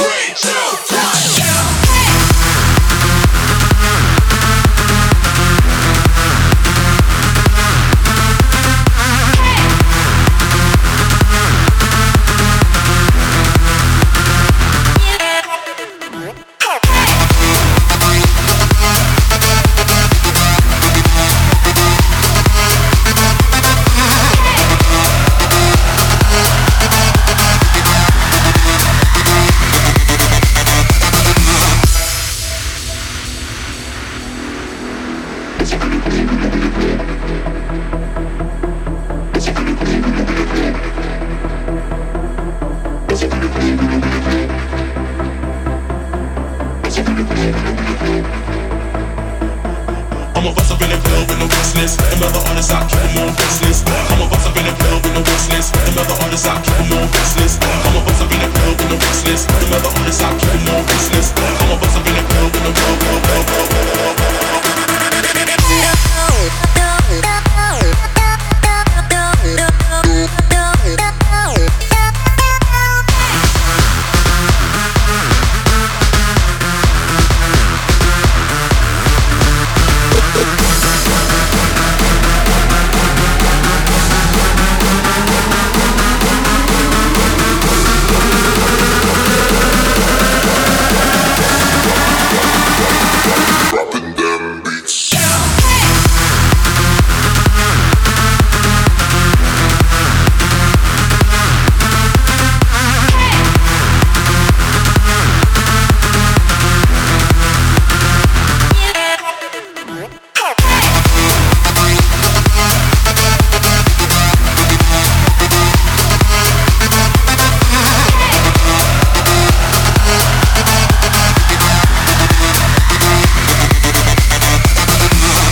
I'ma bust up in the club with no guest list. Them other artists out, keep them on guest list. I'ma bust up in the club with no guest list. Them other artists out, keep them on guest list. I'ma bust up in the club with no guest list. Them other artists out, keep